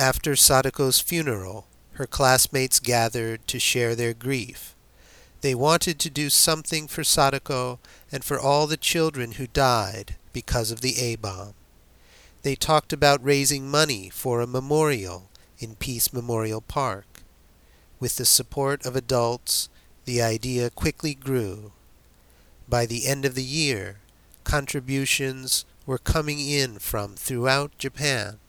After Sadako's funeral, her classmates gathered to share their grief. They wanted to do something for Sadako and for all the children who died because of the A-bomb. They talked about raising money for a memorial in Peace Memorial Park. With the support of adults, the idea quickly grew. By the end of the year, contributions were coming in from throughout Japan.